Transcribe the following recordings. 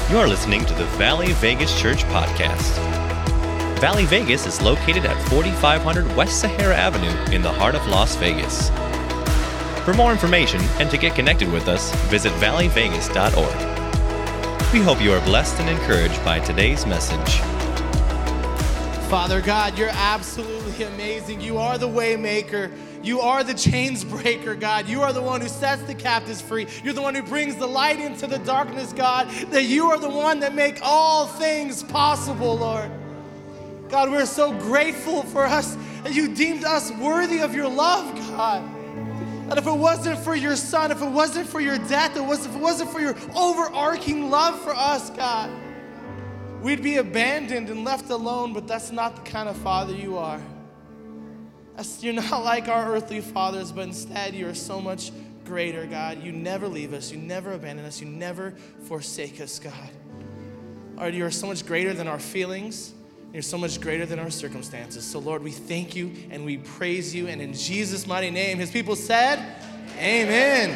You're listening to the Valley Vegas Church Podcast. Valley Vegas is located at 4500 West Sahara Avenue in the heart of Las Vegas. For more information and to get connected with us, visit valleyvegas.org. We hope you are blessed and encouraged by today's message. Father God, you're absolutely amazing. You are the way maker. You are the chains breaker, God. You are the one who sets the captives free. You're the one who brings the light into the darkness, God. That you are the one that make all things possible, Lord. God, we're so grateful for us that you deemed us worthy of your love, God. That if it wasn't for your son, if it wasn't for your death, if it wasn't for your overarching love for us, God, we'd be abandoned and left alone, but that's not the kind of father you are. You're not like our earthly fathers, but instead you are so much greater, God. You never leave us. You never abandon us. You never forsake us, God. Lord, you are so much greater than our feelings. You're so much greater than our circumstances. So, Lord, we thank you and we praise you. And in Jesus' mighty name, his people said, amen.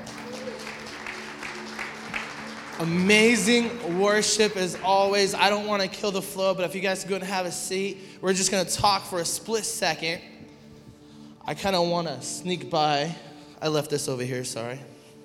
Amazing worship as always. I don't want to kill the flow, but if you guys go and have a seat, we're just going to talk for a split second. I kind of want to sneak by. I left this over here, sorry.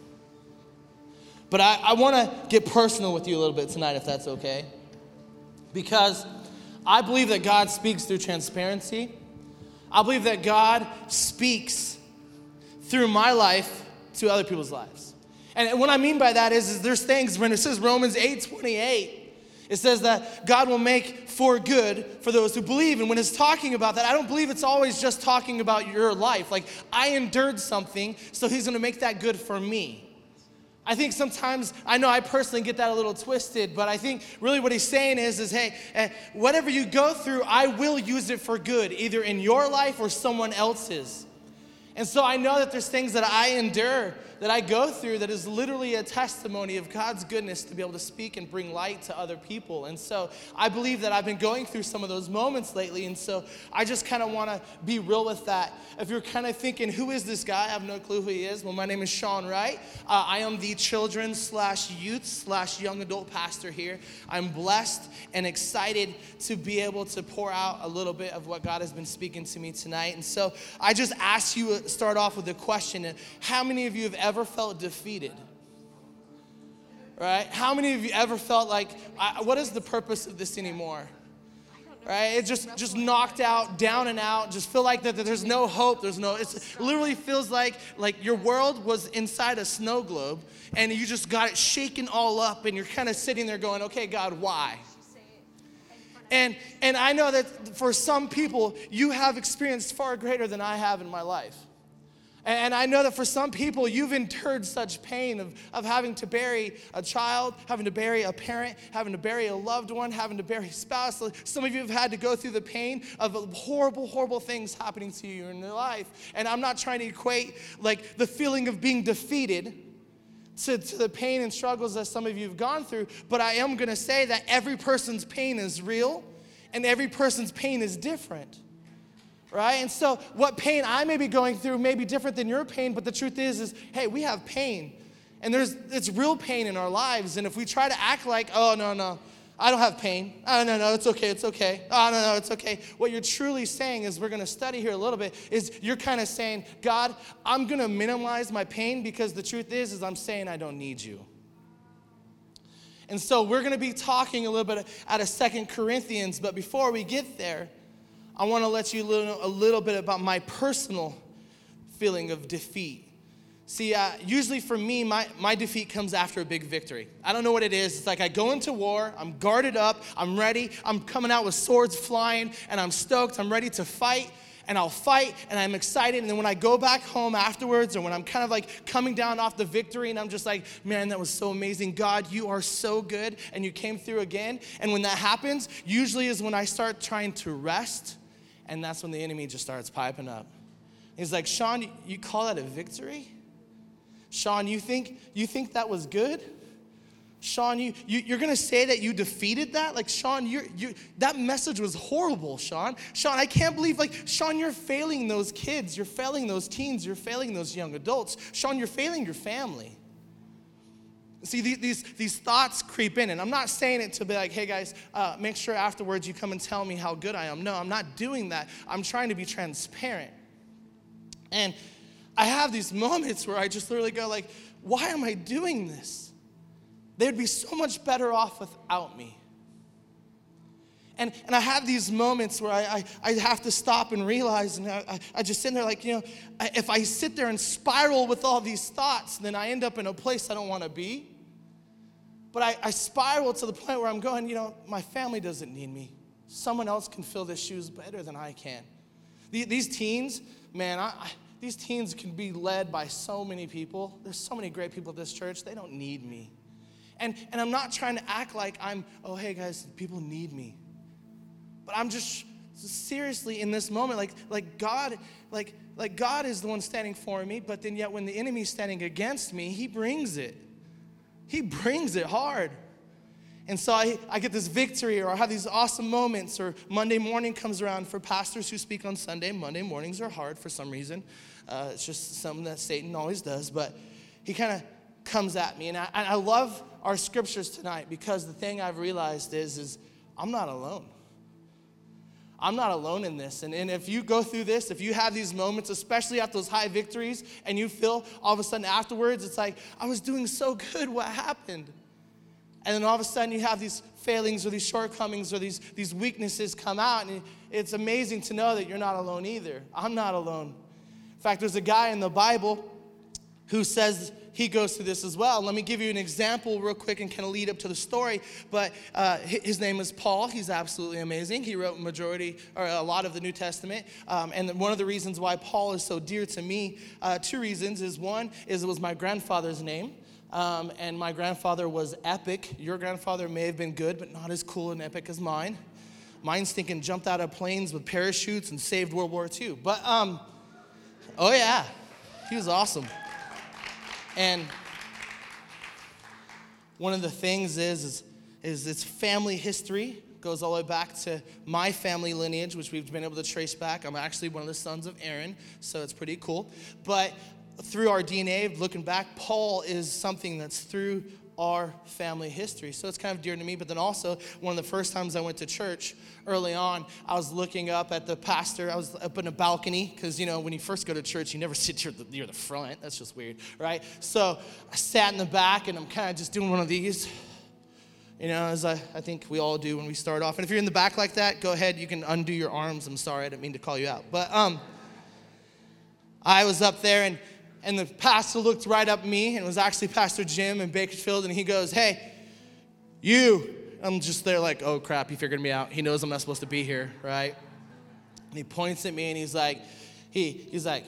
But I want to get personal with you a little bit tonight, if that's okay. Because I believe that God speaks through transparency. I believe that God speaks through my life to other people's lives. And what I mean by that is there's things, when it says Romans 8:28, it says that God will make for good for those who believe. And when it's talking about that, I don't believe it's always just talking about your life. Like, I endured something, so he's going to make that good for me. I think sometimes, I know I personally get that a little twisted, but I think really what he's saying is hey, whatever you go through, I will use it for good, either in your life or someone else's. And so I know that there's things that I endure, that I go through, that is literally a testimony of God's goodness to be able to speak and bring light to other people. And so I believe that I've been going through some of those moments lately, and so I just kind of want to be real with that. If you're kind of thinking, who is this guy? I have no clue who he is. Well, my name is Sean Wright. I am the children/youth/young adult pastor here. I'm blessed and excited to be able to pour out a little bit of what God has been speaking to me tonight. And so I just asked you to start off with a question. How many of you have ever felt defeated? Right? How many of you ever felt like, what is the purpose of this anymore? Right? It just knocked out, down and out, just feel like that there's no hope, it literally feels like your world was inside a snow globe and you just got it shaken all up and you're kind of sitting there going, okay, God, why? And I know that for some people, you have experienced far greater than I have in my life. And I know that for some people, you've endured such pain of having to bury a child, having to bury a parent, having to bury a loved one, having to bury a spouse. Some of you have had to go through the pain of horrible, horrible things happening to you in your life. And I'm not trying to equate like the feeling of being defeated to the pain and struggles that some of you have gone through, but I am going to say that every person's pain is real and every person's pain is different. Right? And so what pain I may be going through may be different than your pain, but the truth is hey, we have pain. And it's real pain in our lives. And if we try to act like, oh, no, I don't have pain. Oh, no, it's okay. Oh, no, it's okay. What you're truly saying is, we're going to study here a little bit, is you're kind of saying, God, I'm going to minimize my pain because the truth is I'm saying I don't need you. And so we're going to be talking a little bit out of 2 Corinthians, but before we get there, I want to let you know a little bit about my personal feeling of defeat. See, usually for me, my defeat comes after a big victory. I don't know what it is. It's like I go into war, I'm guarded up, I'm ready, I'm coming out with swords flying, and I'm stoked, I'm ready to fight, and I'll fight, and I'm excited, and then when I go back home afterwards, or when I'm kind of like coming down off the victory, and I'm just like, man, that was so amazing. God, you are so good, and you came through again. And when that happens, usually is when I start trying to rest, and that's when the enemy just starts piping up. He's like, Sean, you call that a victory? Sean, you think that was good? Sean, you're going to say that you defeated that? Like, Sean, that message was horrible, Sean. Sean, I can't believe, Sean, you're failing those kids. You're failing those teens. You're failing those young adults. Sean, you're failing your family. See, these thoughts creep in, and I'm not saying it to be like, hey guys, make sure afterwards you come and tell me how good I am. No, I'm not doing that. I'm trying to be transparent. And I have these moments where I just literally go like, why am I doing this? They'd be so much better off without me. And I have these moments where I have to stop and realize, and I just sit there like, if I sit there and spiral with all these thoughts, then I end up in a place I don't want to be. But I spiral to the point where I'm going, my family doesn't need me. Someone else can fill their shoes better than I can. These teens, man, these teens can be led by so many people. There's so many great people at this church. They don't need me. And I'm not trying to act like hey guys, people need me. But I'm just seriously in this moment, like God is the one standing for me, but then yet when the enemy's standing against me, he brings it. He brings it hard. And so I get this victory, or I have these awesome moments, or Monday morning comes around. For pastors who speak on Sunday, Monday mornings are hard for some reason. It's just something that Satan always does, but he kind of comes at me. And I love our scriptures tonight, because the thing I've realized is I'm not alone. I'm not alone in this. And if you go through this, if you have these moments, especially at those high victories, and you feel all of a sudden afterwards, it's like, I was doing so good, what happened? And then all of a sudden you have these failings or these shortcomings or these weaknesses come out, and it's amazing to know that you're not alone either. I'm not alone. In fact, there's a guy in the Bible who says he goes through this as well. Let me give you an example real quick and kind of lead up to the story. But his name is Paul. He's absolutely amazing. He wrote a lot of the New Testament. And one of the reasons why Paul is so dear to me, two reasons is, one is it was my grandfather's name. And my grandfather was epic. Your grandfather may have been good, but not as cool and epic as mine. Mine's thinking jumped out of planes with parachutes and saved World War II. But, oh yeah, he was awesome. And one of the things is it's family history. Goes all the way back to my family lineage, which we've been able to trace back. I'm actually one of the sons of Aaron, so it's pretty cool. But through our DNA, looking back, Paul is something that's through our family history. So it's kind of dear to me. But then also, one of the first times I went to church early on, I was looking up at the pastor. I was up in a balcony, because, when you first go to church, you never sit near the front. That's just weird, right? So I sat in the back, and I'm kind of just doing one of these, as I think we all do when we start off. And if you're in the back like that, go ahead. You can undo your arms. I'm sorry. I didn't mean to call you out. But I was up there, and the pastor looked right up at me, and it was actually Pastor Jim in Bakersfield, and he goes, hey, you. I'm just there like, oh crap, he figured me out. He knows I'm not supposed to be here, right? And he points at me, and he's like, he's like,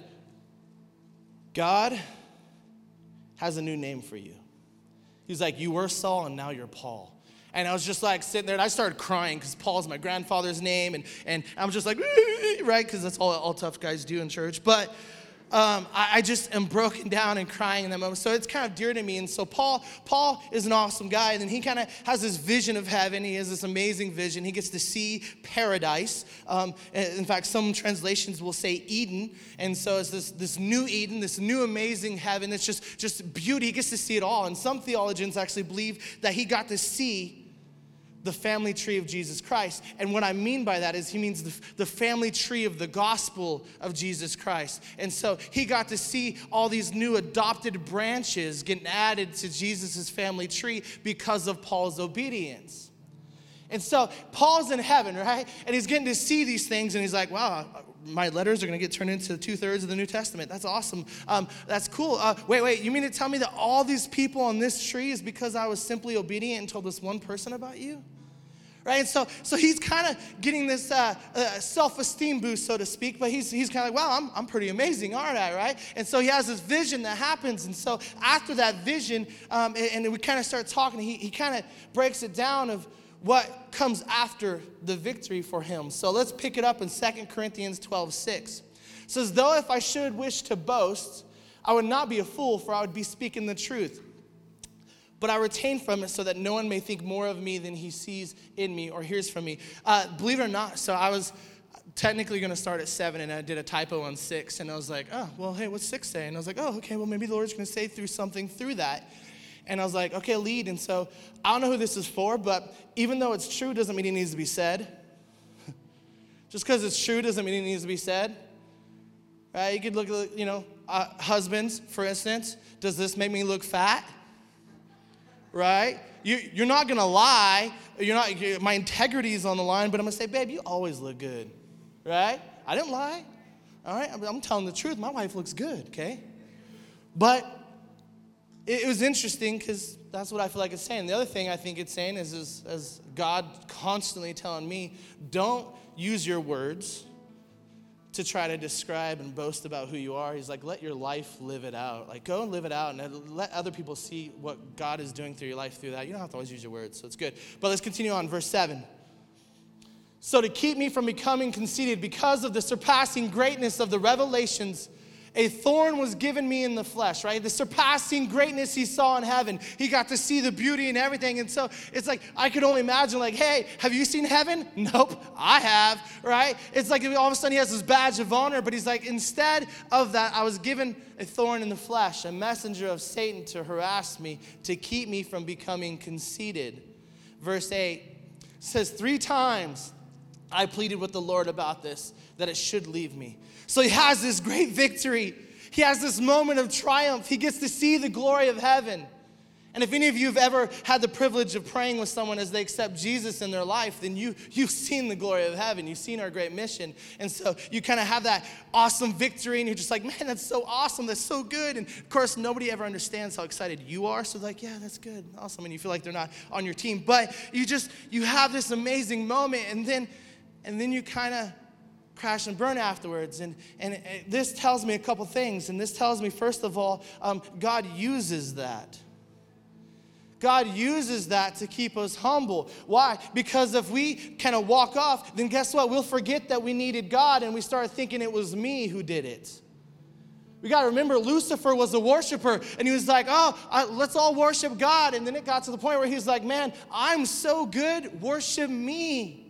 God has a new name for you. He's like, you were Saul, and now you're Paul. And I was just like sitting there, and I started crying, because Paul's my grandfather's name, and I'm just like, right, because that's all tough guys do in church. But I just am broken down and crying in that moment. So it's kind of dear to me. And so Paul is an awesome guy. And then he kind of has this vision of heaven. He has this amazing vision. He gets to see paradise. In fact, some translations will say Eden. And so it's this new Eden, this new amazing heaven. It's just beauty. He gets to see it all. And some theologians actually believe that he got to see the family tree of Jesus Christ. And what I mean by that is he means the family tree of the gospel of Jesus Christ. And so he got to see all these new adopted branches getting added to Jesus' family tree because of Paul's obedience. And so Paul's in heaven, right? And he's getting to see these things, and he's like, wow, my letters are going to get turned into 2/3 of the New Testament. That's awesome. That's cool. Wait, you mean to tell me that all these people on this tree is because I was simply obedient and told this one person about you? Right? And so he's kind of getting this self-esteem boost, so to speak, but he's kind of like, wow, I'm pretty amazing, aren't I, right? And so he has this vision that happens, and so after that vision, and we kind of start talking, he kind of breaks it down of what comes after the victory for him. So let's pick it up in 2 Corinthians 12:6. It says, though if I should wish to boast, I would not be a fool, for I would be speaking the truth. But I retain from it so that no one may think more of me than he sees in me or hears from me. Believe it or not, so I was technically going to start at 7, and I did a typo on 6, and I was like, oh, well, hey, what's 6 say? And I was like, oh, okay, well, maybe the Lord's going to say something through that. And I was like, okay, lead. And so I don't know who this is for, but even though it's true doesn't mean it needs to be said. Just because it's true doesn't mean it needs to be said. Right? You could look at, husbands, for instance. Does this make me look fat? Right? You're not going to lie. My integrity is on the line, but I'm going to say, babe, you always look good. Right? I didn't lie. All right? I'm telling the truth. My wife looks good, okay? But it was interesting because that's what I feel like it's saying. The other thing I think it's saying is as God constantly telling me, don't use your words to try to describe and boast about who you are. He's like, let your life live it out. Like, go and live it out and let other people see what God is doing through your life through that. You don't have to always use your words, so it's good. But let's continue on, verse 7. So to keep me from becoming conceited because of the surpassing greatness of the revelations, a thorn was given me in the flesh, right? The surpassing greatness he saw in heaven. He got to see the beauty and everything. And so it's like, I could only imagine like, hey, have you seen heaven? Nope, I have, right? It's like all of a sudden he has this badge of honor, but he's like, instead of that, I was given a thorn in the flesh, a messenger of Satan to harass me, to keep me from becoming conceited. Verse 8 says, 3 times I pleaded with the Lord about this, that it should leave me. So he has this great victory. He has this moment of triumph. He gets to see the glory of heaven. And if any of you have ever had the privilege of praying with someone as they accept Jesus in their life, then you've seen the glory of heaven. You've seen our great mission. And so you kind of have that awesome victory, and you're just like, man, that's so awesome. That's so good. And of course, nobody ever understands how excited you are. So like, yeah, that's good. Awesome. And you feel like they're not on your team. But you have this amazing moment, and then you kind of crash and burn afterwards. And this tells me a couple things. And this tells me, first of all, God uses that. God uses that to keep us humble. Why? Because if we kind of walk off, then guess what? We'll forget that we needed God, and we start thinking it was me who did it. We got to remember, Lucifer was a worshiper, and he was like, let's all worship God. And then it got to the point where he was like, man, I'm so good, worship me.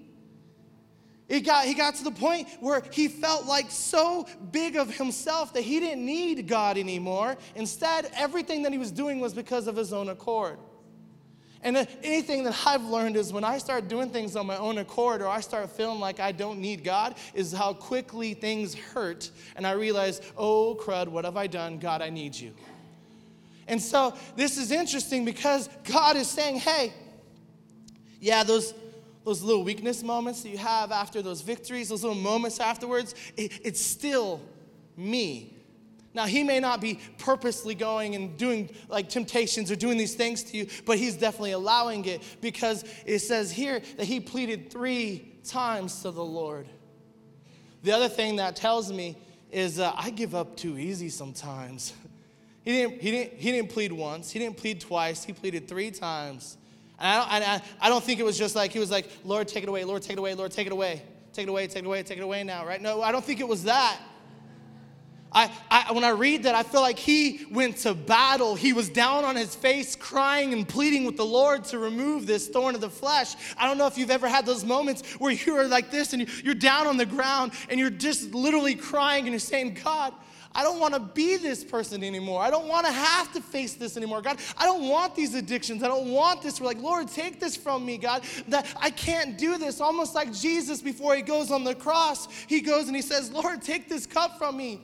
He got to the point where he felt like so big of himself that he didn't need God anymore. Instead, everything that he was doing was because of his own accord. And anything that I've learned is when I start doing things on my own accord, or I start feeling like I don't need God, is how quickly things hurt. And I realize, oh, crud, what have I done? God, I need you. And so this is interesting because God is saying, hey, yeah, those little weakness moments that you have after those victories, those little moments afterwards, it's still me. Now, he may not be purposely going and doing like temptations or doing these things to you, but he's definitely allowing it, because it says here that he pleaded 3 times to the Lord. The other thing that tells me is I give up too easy sometimes. He didn't plead once. He didn't plead twice. He pleaded 3 times. And I don't think it was just like, he was like, Lord, take it away, Lord, take it away, Lord, take it away. Take it away, take it away, take it away now, right? No, I don't think it was that. When I read that, I feel like he went to battle. He was down on his face, crying and pleading with the Lord to remove this thorn of the flesh. I don't know if you've ever had those moments where you are like this and you're down on the ground and you're just literally crying and you're saying, God, I don't want to be this person anymore. I don't want to have to face this anymore. God, I don't want these addictions. I don't want this. We're like, Lord, take this from me, God. That I can't do this. Almost like Jesus before he goes on the cross. He goes and he says, Lord, take this cup from me.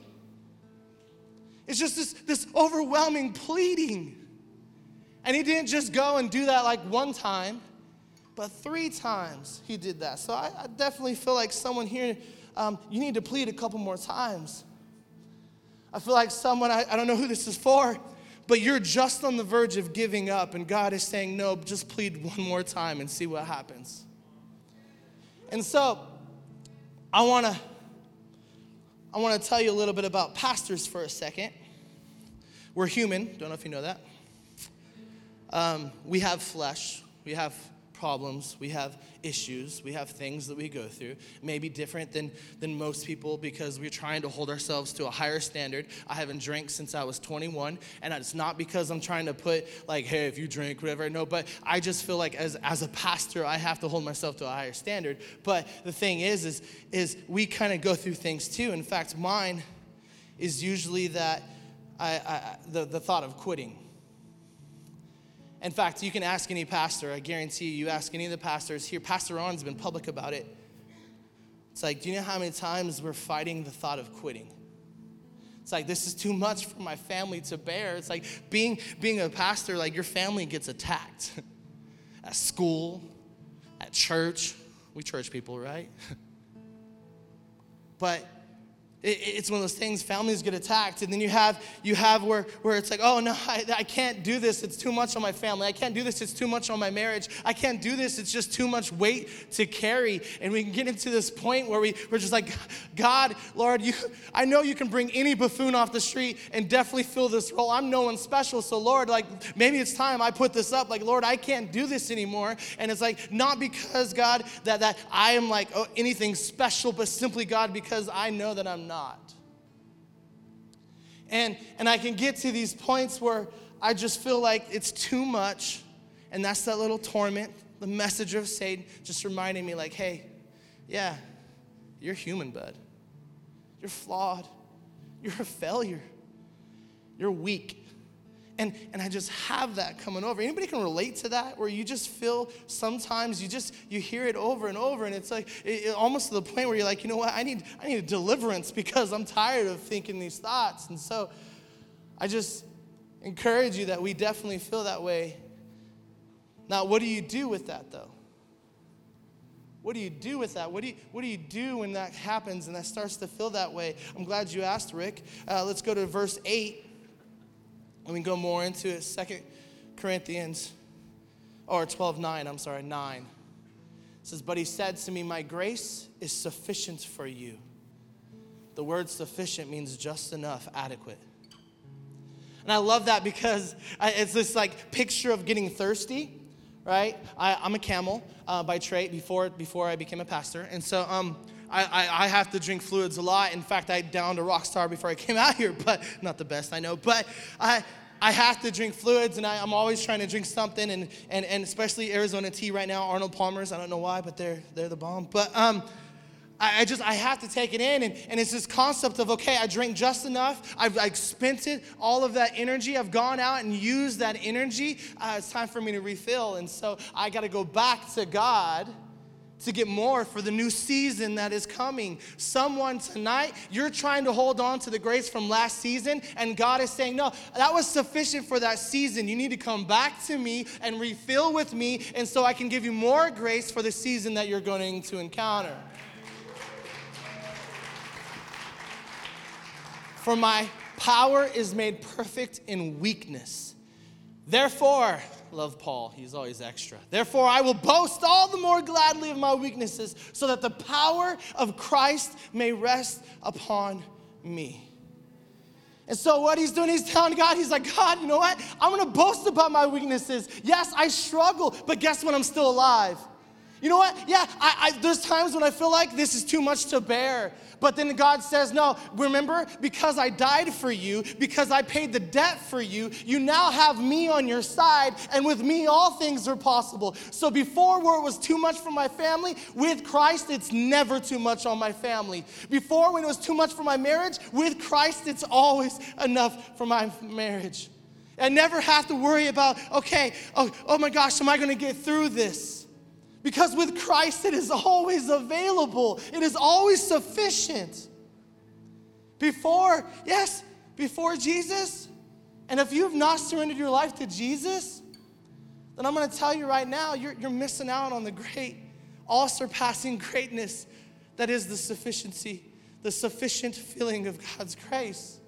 It's just this overwhelming pleading. And he didn't just go and do that like one time, but 3 times he did that. So I definitely feel like someone here, you need to plead a couple more times. I feel like someone, I don't know who this is for, but you're just on the verge of giving up, and God is saying, no, just plead one more time and see what happens. And so I want to tell you a little bit about pastors for a second. We're human. Don't know if you know that. We have flesh. We have problems. We have issues. We have things that we go through. Maybe different than most people because we're trying to hold ourselves to a higher standard. I haven't drank since I was 21, and it's not because I'm trying to put like, hey, if you drink, whatever. No, but I just feel like as a pastor, I have to hold myself to a higher standard. But the thing is we kind of go through things too. In fact, mine is usually that the thought of quitting. In fact, you can ask any pastor. I guarantee you ask any of the pastors here. Pastor Ron's been public about it. It's like, do you know how many times we're fighting the thought of quitting? It's like, this is too much for my family to bear. It's like being a pastor, like your family gets attacked at school, at church. We church people, right? But it's one of those things, families get attacked, and then you have where it's like, oh no, I can't do this, it's too much on my family. I can't do this, it's too much on my marriage. I can't do this, it's just too much weight to carry. And we can get into this point where we're just like, God, Lord, I know you can bring any buffoon off the street and definitely fill this role. I'm no one special, so Lord, like maybe it's time I put this up. Like, Lord, I can't do this anymore. And it's like, not because, God, that I am like anything special, but simply, God, because I know that I'm not. And I can get to these points where I just feel like it's too much, and that's that little torment, the messenger of Satan, just reminding me like, hey, yeah, you're human, bud. You're flawed. You're a failure. You're weak. And I just have that coming over. Anybody can relate to that, where you just feel sometimes you hear it over and over, and it's like almost to the point where you're like, you know what, I need a deliverance because I'm tired of thinking these thoughts. And so I just encourage you that we definitely feel that way. Now, what do you do with that, though? What do you do with that? What do you do when that happens and that starts to feel that way? I'm glad you asked, Rick. Let's go to verse 8. And we go more into it, 2 Corinthians, or 9. It says, but he said to me, my grace is sufficient for you. The word sufficient means just enough, adequate. And I love that because it's this like picture of getting thirsty, right? I'm a camel by trade before I became a pastor. And so I have to drink fluids a lot. In fact, I downed a Rockstar before I came out here, but not the best, I know. But I have to drink fluids, and I'm always trying to drink something, and especially Arizona tea right now, Arnold Palmer's. I don't know why, but they're the bomb. But I have to take it in, and it's this concept of, okay, I drank just enough. I've spent it, all of that energy. I've gone out and used that energy. It's time for me to refill, and so I got to go back to God to get more for the new season that is coming. Someone tonight, you're trying to hold on to the grace from last season, and God is saying, no, that was sufficient for that season. You need to come back to me and refill with me, and so I can give you more grace for the season that you're going to encounter. For my power is made perfect in weakness. Therefore, love Paul, he's always extra. Therefore, I will boast all the more gladly of my weaknesses, so that the power of Christ may rest upon me. And so what he's doing, he's telling God, he's like, God, you know what? I'm going to boast about my weaknesses. Yes, I struggle, but guess what? I'm still alive. You know what? Yeah, there's times when I feel like this is too much to bear. But then God says, no, remember, because I died for you, because I paid the debt for you, you now have me on your side, and with me all things are possible. So before, where it was too much for my family, with Christ it's never too much on my family. Before, when it was too much for my marriage, with Christ it's always enough for my marriage. I never have to worry about, okay, oh my gosh, am I going to get through this? Because with Christ, it is always available. It is always sufficient. Before Jesus, and if you've not surrendered your life to Jesus, then I'm going to tell you right now, you're missing out on the great, all-surpassing greatness that is the sufficiency, the sufficient filling of God's grace.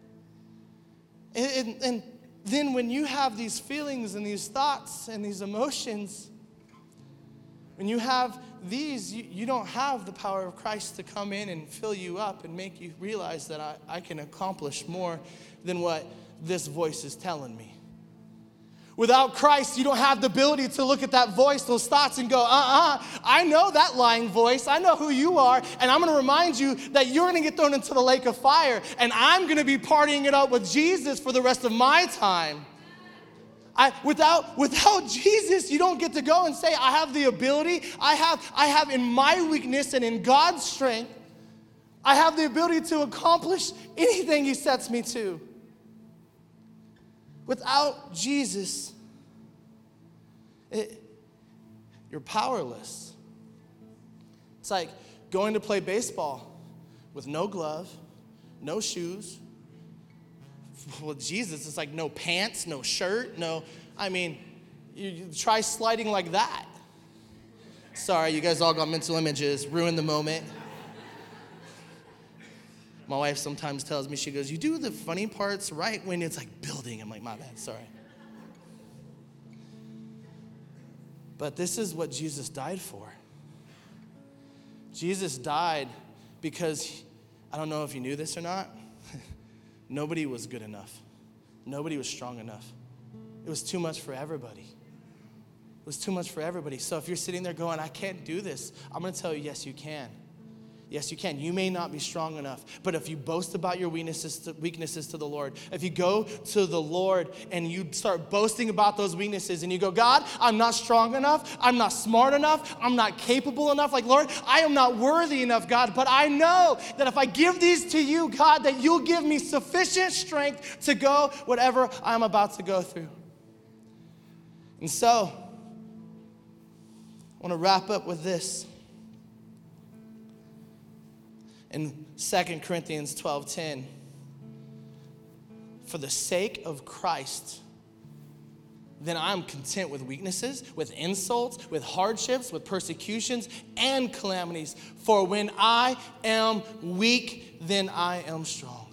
And then when you have these feelings and these thoughts and these emotions, when you have these, you don't have the power of Christ to come in and fill you up and make you realize that I can accomplish more than what this voice is telling me. Without Christ, you don't have the ability to look at that voice, those thoughts, and go, I know that lying voice. I know who you are, and I'm going to remind you that you're going to get thrown into the lake of fire, and I'm going to be partying it up with Jesus for the rest of my time. Without Jesus, you don't get to go and say, I have the ability. I have in my weakness and in God's strength, I have the ability to accomplish anything He sets me to. Without Jesus, You're powerless. It's like going to play baseball with no glove, no shoes. Well, Jesus, it's like no pants, no shirt, you try sliding like that. Sorry, you guys all got mental images, ruined the moment. My wife sometimes tells me, she goes, you do the funny parts right when it's like building. I'm like, my bad, sorry. But this is what Jesus died for. Jesus died because, I don't know if you knew this or not, nobody was good enough. Nobody was strong enough. It was too much for everybody. It was too much for everybody. So if you're sitting there going, I can't do this, I'm going to tell you, yes, you can. Yes, you can. You may not be strong enough, but if you boast about your weaknesses to the Lord, if you go to the Lord and you start boasting about those weaknesses and you go, God, I'm not strong enough, I'm not smart enough, I'm not capable enough, like, Lord, I am not worthy enough, God, but I know that if I give these to you, God, that you'll give me sufficient strength to go whatever I'm about to go through. And so, I want to wrap up with this. In 2 Corinthians 12:10, for the sake of Christ, then I'm content with weaknesses, with insults, with hardships, with persecutions, and calamities. For when I am weak, then I am strong.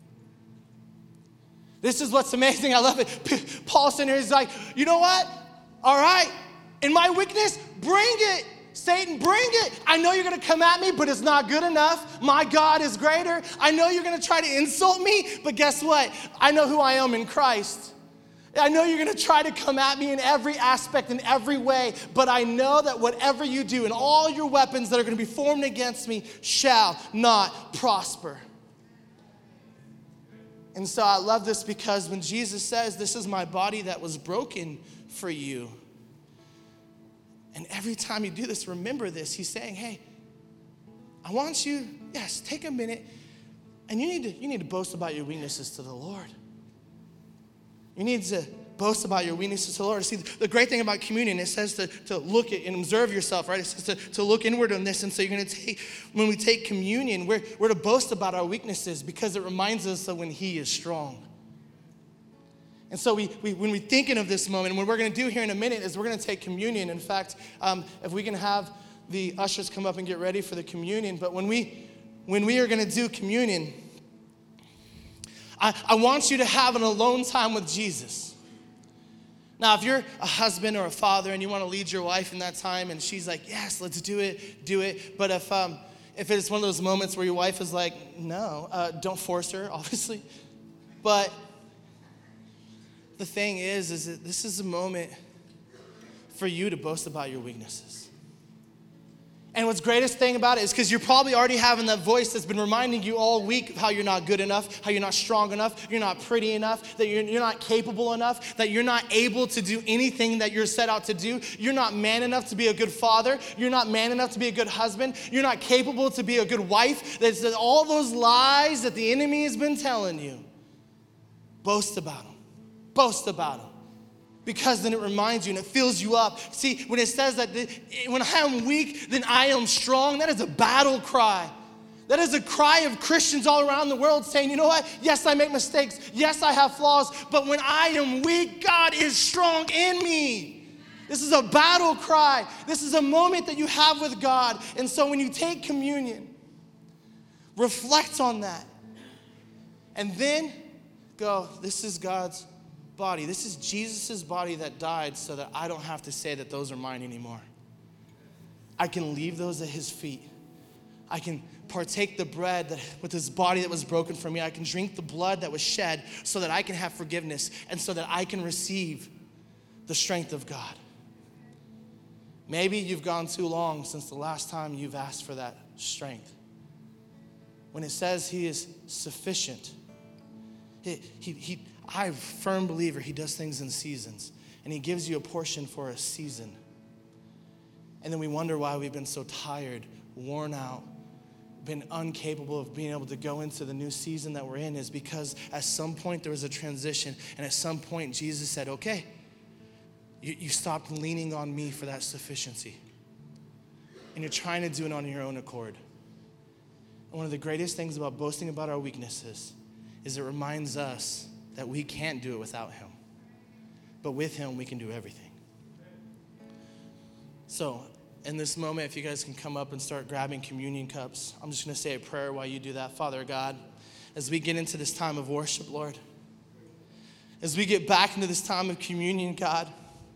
This is what's amazing. I love it. Paul's in here, he's like, you know what? All right, in my weakness, bring it. Satan, bring it. I know you're going to come at me, but it's not good enough. My God is greater. I know you're going to try to insult me, but guess what? I know who I am in Christ. I know you're going to try to come at me in every aspect, in every way, but I know that whatever you do and all your weapons that are going to be formed against me shall not prosper. And so I love this because when Jesus says, this is my body that was broken for you, and every time you do this, remember this. He's saying, hey, I want you, yes, take a minute, and you need to boast about your weaknesses to the Lord. You need to boast about your weaknesses to the Lord. See, the great thing about communion, it says to look at and observe yourself, right? It says to look inward on this. And so you're going to take, when we take communion, we're to boast about our weaknesses because it reminds us of when He is strong. And so when we're thinking of this moment, and what we're going to do here in a minute is we're going to take communion. In fact, if we can have the ushers come up and get ready for the communion. But when we are going to do communion, I want you to have an alone time with Jesus. Now, if you're a husband or a father and you want to lead your wife in that time, and she's like, yes, let's do it. But if it's one of those moments where your wife is like, no, don't force her, obviously. But the thing is that this is a moment for you to boast about your weaknesses. And what's greatest thing about it is because you're probably already having that voice that's been reminding you all week of how you're not good enough, how you're not strong enough, you're not pretty enough, that you're not capable enough, that you're not able to do anything that you're set out to do. You're not man enough to be a good father. You're not man enough to be a good husband. You're not capable to be a good wife. That's all those lies that the enemy has been telling you. Boast about them. Boast about them. Because then it reminds you and it fills you up. See, when it says that when I am weak, then I am strong, that is a battle cry. That is a cry of Christians all around the world saying, you know what? Yes, I make mistakes. Yes, I have flaws. But when I am weak, God is strong in me. This is a battle cry. This is a moment that you have with God. And so when you take communion, reflect on that. And then go, this is God's body. This is Jesus' body that died so that I don't have to say that those are mine anymore. I can leave those at His feet. I can partake the bread with His body that was broken for me. I can drink the blood that was shed so that I can have forgiveness and so that I can receive the strength of God. Maybe you've gone too long since the last time you've asked for that strength. When it says He is sufficient, I'm a firm believer He does things in seasons. And He gives you a portion for a season. And then we wonder why we've been so tired, worn out, been incapable of being able to go into the new season that we're in, is because at some point there was a transition. And at some point Jesus said, okay, you stopped leaning on me for that sufficiency. And you're trying to do it on your own accord. And one of the greatest things about boasting about our weaknesses is it reminds us that we can't do it without him. But with him, we can do everything. So, in this moment, if you guys can come up and start grabbing communion cups, I'm just going to say a prayer while you do that. Father God, as we get into this time of worship, Lord, as we get back into this time of communion, God,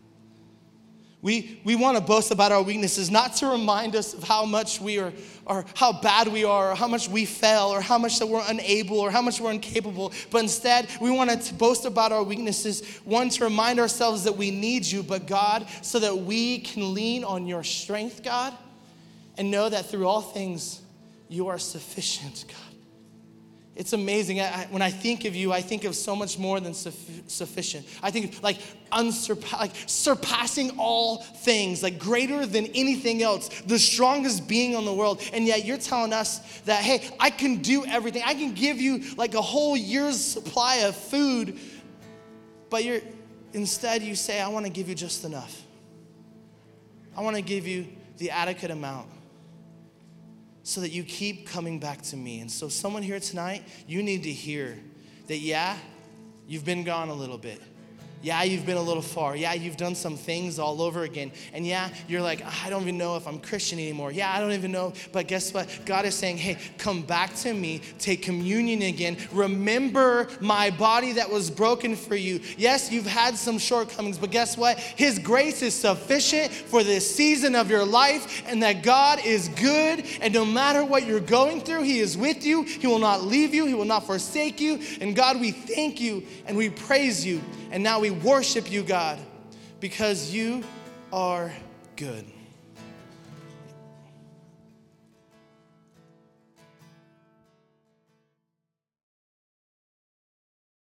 we want to boast about our weaknesses, not to remind us of how much we are, or how bad we are, or how much we fail, or how much that we're unable, or how much we're incapable. But instead, we want to boast about our weaknesses, one, to remind ourselves that we need you, but God, so that we can lean on your strength, God, and know that through all things, you are sufficient, God. It's amazing. When I think of you, I think of so much more than sufficient. I think of like surpassing all things, like greater than anything else, the strongest being in the world. And yet you're telling us that, hey, I can do everything. I can give you like a whole year's supply of food, but instead you say, I want to give you just enough. I want to give you the adequate amount, so that you keep coming back to me. And so someone here tonight, you need to hear that, yeah, you've been gone a little bit. Yeah, you've been a little far. Yeah, you've done some things all over again. And yeah, you're like, I don't even know if I'm Christian anymore. Yeah, I don't even know. But guess what? God is saying, hey, come back to me. Take communion again. Remember my body that was broken for you. Yes, you've had some shortcomings, but guess what? His grace is sufficient for this season of your life, and that God is good. And no matter what you're going through, he is with you. He will not leave you. He will not forsake you. And God, we thank you and we praise you. And now we worship you, God, because you are good.